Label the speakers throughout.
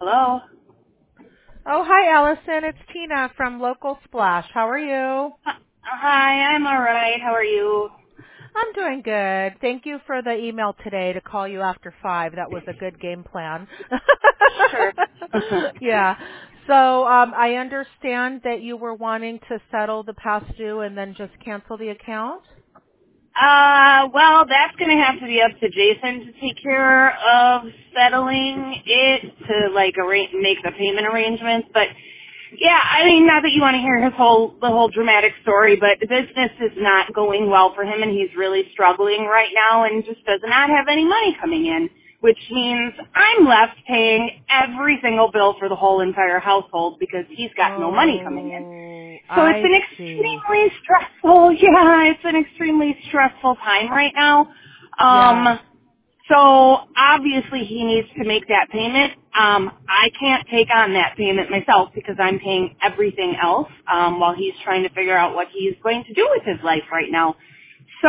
Speaker 1: Hello.
Speaker 2: Oh, hi, Allison. It's Tina from Local Splash. How are you?
Speaker 1: Hi, I'm all right. How are you?
Speaker 2: I'm doing good. Thank you for the email today to call you after 5. That was a good game plan.
Speaker 1: Sure.
Speaker 2: Yeah. So I understand that you were wanting to settle the past due and then just cancel the account?
Speaker 1: Well, that's going to have to be up to Jason to take care of settling it to like make the payment arrangements. But yeah, I mean, not that you want to hear the whole dramatic story, but the business is not going well for him, and he's really struggling right now, and just does not have any money coming in, which means I'm left paying every single bill for the whole entire household because he's got no money coming in.
Speaker 2: Oh,
Speaker 1: So it's
Speaker 2: I
Speaker 1: an
Speaker 2: see.
Speaker 1: extremely stressful, yeah, it's an extremely stressful time right now.
Speaker 2: Yeah.
Speaker 1: So obviously he needs to make that payment. I can't take on that payment myself because I'm paying everything else, while he's trying to figure out what he's going to do with his life right now. So,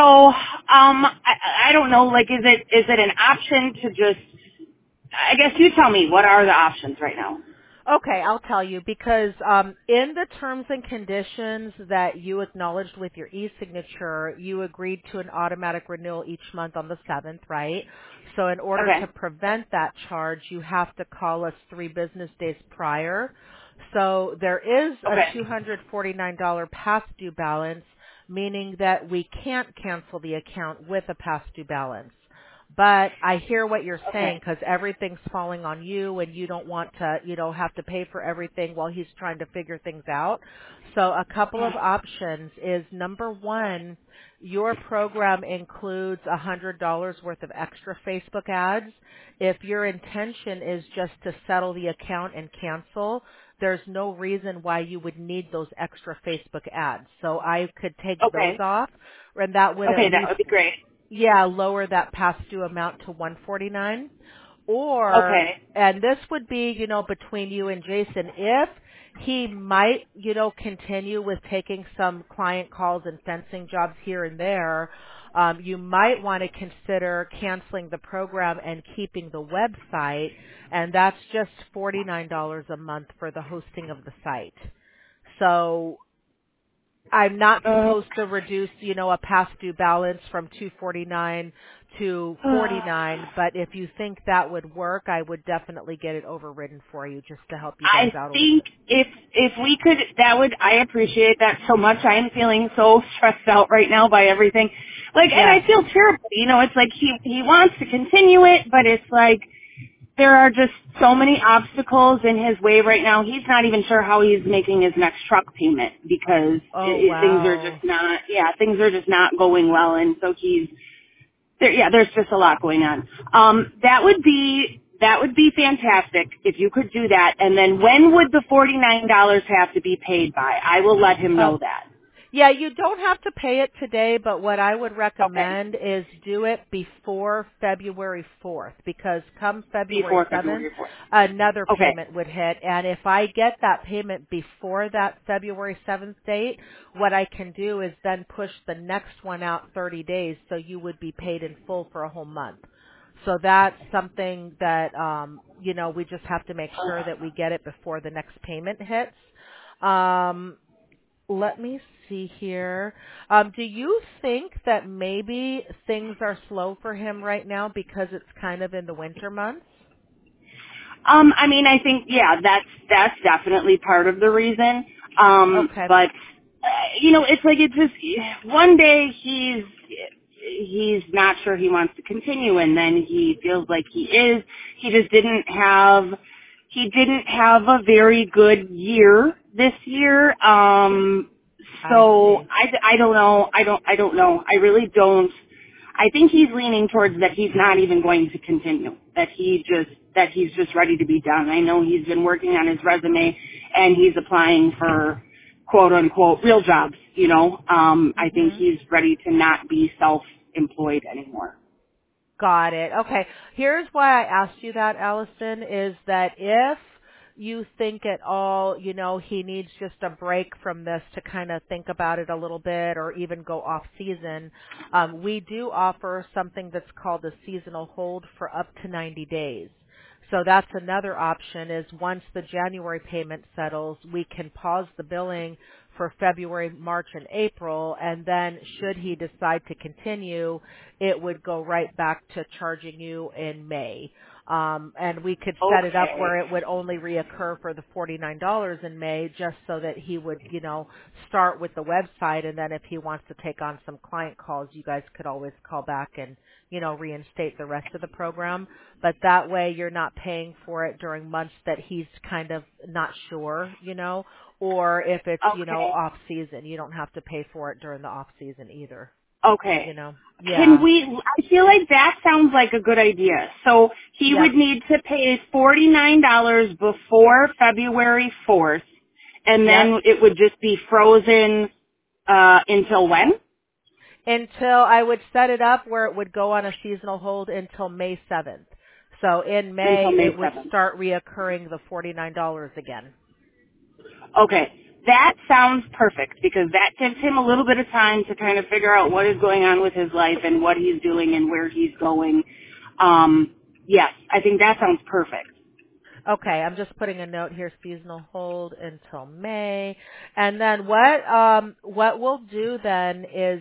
Speaker 1: I don't know, like, is it an option to just, I guess you tell me, what are the options right now?
Speaker 2: Okay, I'll tell you because in the terms and conditions that you acknowledged with your e-signature, you agreed to an automatic renewal each month on the 7th, right? So in order to
Speaker 1: Okay.
Speaker 2: prevent that charge, you have to call us 3 business days prior. So there is a
Speaker 1: Okay.
Speaker 2: $249 past due balance, meaning that we can't cancel the account with a past due balance. But I hear what you're saying
Speaker 1: Okay.
Speaker 2: because everything's falling on you and you don't want to, have to pay for everything while he's trying to figure things out. So a couple of options is number one, your program includes $100 worth of extra Facebook ads. If your intention is just to settle the account and cancel, there's no reason why you would need those extra Facebook ads. So I could take those
Speaker 1: Okay.
Speaker 2: off and that would at
Speaker 1: Okay, that
Speaker 2: least
Speaker 1: would be great.
Speaker 2: lower that past due amount to 149. Or,
Speaker 1: Okay.
Speaker 2: and this would be, between you and Jason, if he might, continue with taking some client calls and fencing jobs here and there, you might want to consider canceling the program and keeping the website, and that's just $49 a month for the hosting of the site. So I'm not supposed to reduce, a past due balance from 249 to 49, but if you think that would work, I would definitely get it overridden for you just to help you guys
Speaker 1: I
Speaker 2: out a little
Speaker 1: think
Speaker 2: bit.
Speaker 1: if we could, I appreciate that so much. I am feeling so stressed out right now by everything. Like, and
Speaker 2: Yeah.
Speaker 1: I feel terrible. It's like he wants to continue it, but it's like there are just so many obstacles in his way right now. He's not even sure how he's making his next truck payment because
Speaker 2: Oh,
Speaker 1: things are just
Speaker 2: wow.
Speaker 1: not, things are just not going well, and so he's there's just a lot going on. That would be fantastic if you could do that. And then when would the $49 have to be paid by? I will let him
Speaker 2: Uh,
Speaker 1: know that.
Speaker 2: yeah, you don't have to pay it today, but what I would
Speaker 1: Okay.
Speaker 2: recommend is do it before February 4th because come February
Speaker 1: Before
Speaker 2: 7th,
Speaker 1: February 4th.
Speaker 2: another
Speaker 1: Okay.
Speaker 2: payment would hit. And if I get that payment before that February 7th date, what I can do is then push the next one out 30 days so you would be paid in full for a whole month. So that's something that, we just have to make sure that we get it before the next payment hits. Um, let me see here. Do you think that maybe things are slow for him right now because it's kind of in the winter months?
Speaker 1: I mean, I think, that's definitely part of the reason.
Speaker 2: Okay.
Speaker 1: But, it's like it's just, one day he's not sure he wants to continue, and then he feels like he is. He just didn't have a very good year this year.
Speaker 2: I
Speaker 1: So
Speaker 2: see.
Speaker 1: I don't know. I don't know. I really don't. I think he's leaning towards that he's not even going to continue. That he's just ready to be done. I know he's been working on his resume and he's applying for quote unquote real jobs, I think
Speaker 2: Mhm.
Speaker 1: he's ready to not be self-employed anymore.
Speaker 2: Got it. Okay. Here's why I asked you that, Allison, is that if you think at all, he needs just a break from this to kind of think about it a little bit or even go off season, we do offer something that's called a seasonal hold for up to 90 days. So that's another option is once the January payment settles, we can pause the billing for February, March, and April, and then should he decide to continue, it would go right back to charging you in May. And we could set it up
Speaker 1: Okay.
Speaker 2: where it would only reoccur for the $49 in May just so that he would, start with the website, and then if he wants to take on some client calls, you guys could always call back and, reinstate the rest of the program. But that way you're not paying for it during months that he's kind of not sure, or if it's,
Speaker 1: Okay.
Speaker 2: off season, you don't have to pay for it during the off season either,
Speaker 1: Okay. Can
Speaker 2: Yeah.
Speaker 1: we, I feel like that sounds like a good idea. So he
Speaker 2: Yep.
Speaker 1: would need to pay $49 before February 4th, and
Speaker 2: Yep.
Speaker 1: then it would just be frozen, until when?
Speaker 2: Until I would set it up where it would go on a seasonal hold until May 7th. So in
Speaker 1: Until
Speaker 2: May,
Speaker 1: May
Speaker 2: it would
Speaker 1: 7th.
Speaker 2: start reoccurring the $49 again.
Speaker 1: Okay. That sounds perfect because that gives him a little bit of time to kind of figure out what is going on with his life and what he's doing and where he's going. Yes, I think that sounds perfect.
Speaker 2: Okay, I'm just putting a note here, seasonal hold until May. And then what we'll do then is,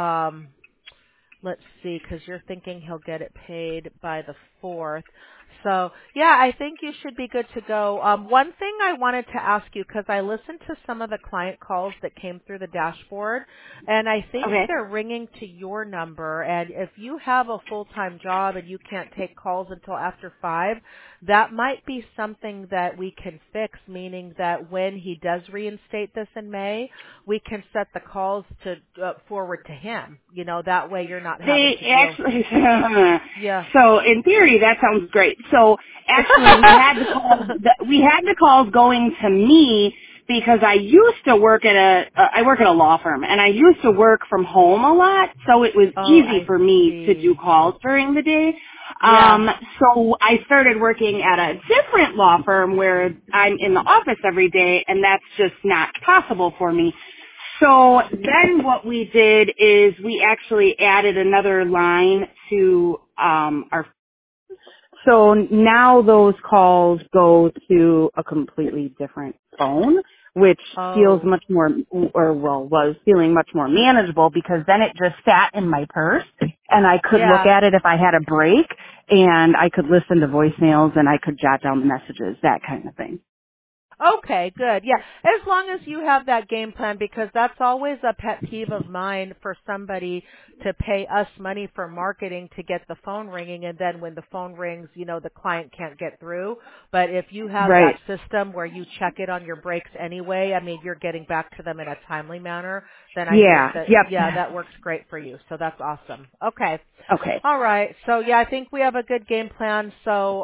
Speaker 2: let's see, because you're thinking he'll get it paid by the 4th. So, yeah, I think you should be good to go. One thing I wanted to ask you, because I listened to some of the client calls that came through the dashboard, and I think
Speaker 1: Okay.
Speaker 2: they're ringing to your number. And if you have a full-time job and you can't take calls until after 5, that might be something that we can fix, meaning that when he does reinstate this in May, we can set the calls to forward to him. That way you're not having
Speaker 1: They
Speaker 2: to deal.
Speaker 1: actually,
Speaker 2: Yeah.
Speaker 1: so in theory that sounds great. So actually we had the calls going to me because I used to work at I work at a law firm and I used to work from home a lot, so it was
Speaker 2: Oh,
Speaker 1: easy
Speaker 2: I
Speaker 1: for me to do
Speaker 2: see.
Speaker 1: calls during the day.
Speaker 2: Yeah.
Speaker 1: So I started working at a different law firm where I'm in the office every day and that's just not possible for me. So then what we did is we actually added another line to our. So now those calls go to a completely different phone, which feels
Speaker 2: Oh.
Speaker 1: much more, was feeling much more manageable because then it just sat in my purse and I could look
Speaker 2: Yeah.
Speaker 1: at it if I had a break and I could listen to voicemails and I could jot down the messages, that kind of thing.
Speaker 2: Okay, good. Yeah, as long as you have that game plan, because that's always a pet peeve of mine for somebody to pay us money for marketing to get the phone ringing, and then when the phone rings, the client can't get through. But if you have
Speaker 1: Right.
Speaker 2: that system where you check it on your breaks anyway, I mean, you're getting back to them in a timely manner, then I think
Speaker 1: Yeah.
Speaker 2: that,
Speaker 1: Yep.
Speaker 2: yeah, that works great for you. So that's awesome. Okay.
Speaker 1: Okay.
Speaker 2: All right. So yeah, I think we have a good game plan. So,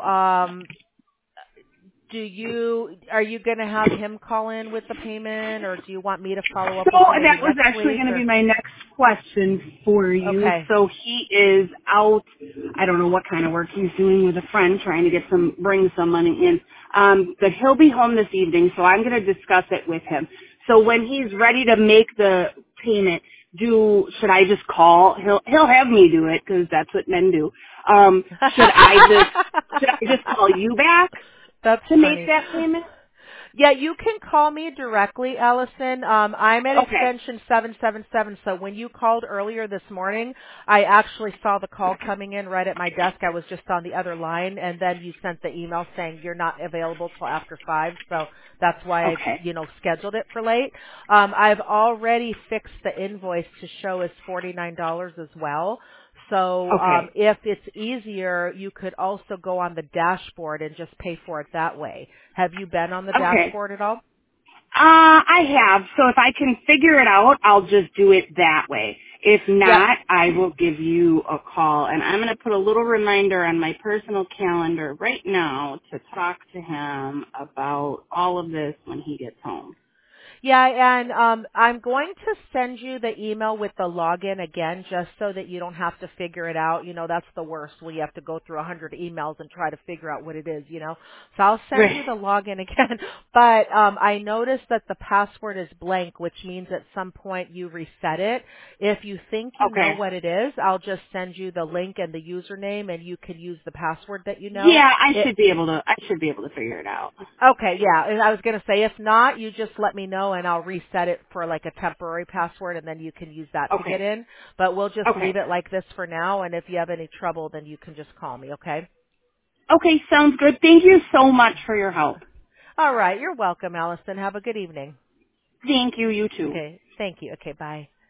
Speaker 2: are you going to have him call in with the payment, or do you want me to follow up
Speaker 1: So
Speaker 2: with you maybe
Speaker 1: that was
Speaker 2: next
Speaker 1: actually
Speaker 2: week?
Speaker 1: going to be
Speaker 2: Or
Speaker 1: my next question for you.
Speaker 2: okay.
Speaker 1: So he is out. I don't know what kind of work he's doing with a friend, trying to bring some money in. But he'll be home this evening, so I'm going to discuss it with him. So when he's ready to make the payment, should I just call? He'll have me do it because that's what men do. Should I just call you back
Speaker 2: That's
Speaker 1: to make
Speaker 2: funny.
Speaker 1: that payment?
Speaker 2: Yeah, you can call me directly, Allison. I'm at
Speaker 1: Okay.
Speaker 2: extension 777, so when you called earlier this morning, I actually saw the call coming in right at my desk. I was just on the other line, and then you sent the email saying you're not available till after 5, so that's why I,
Speaker 1: Okay.
Speaker 2: scheduled it for late. I've already fixed the invoice to show as $49 as well. So
Speaker 1: Okay.
Speaker 2: if it's easier, you could also go on the dashboard and just pay for it that way. Have you been on the
Speaker 1: Okay.
Speaker 2: dashboard at all?
Speaker 1: I have. So if I can figure it out, I'll just do it that way. If
Speaker 2: Yep.
Speaker 1: not, I will give you a call. And I'm going to put a little reminder on my personal calendar right now to talk to him about all of this when he gets home.
Speaker 2: Yeah, and I'm going to send you the email with the login again just so that you don't have to figure it out. You know, that's the worst when you have to go through 100 emails and try to figure out what it is, you know. So I'll send
Speaker 1: Right.
Speaker 2: you the login again. But I noticed that the password is blank, which means at some point you reset it. If you think you know
Speaker 1: Okay.
Speaker 2: what it is, I'll just send you the link and the username and you can use the password that you know.
Speaker 1: Yeah, I should be able to. I should be able to figure it out.
Speaker 2: Okay, yeah. And I was going to say, if not, you just let me know and I'll reset it for like a temporary password and then you can use that to get
Speaker 1: Okay.
Speaker 2: in. But we'll just leave
Speaker 1: Okay.
Speaker 2: it like this for now. And if you have any trouble, then you can just call me, okay?
Speaker 1: Okay, sounds good. Thank you so much for your help.
Speaker 2: All right. You're welcome, Allison. Have a good evening.
Speaker 1: Thank you. You too.
Speaker 2: Okay. Thank you. Okay. Bye.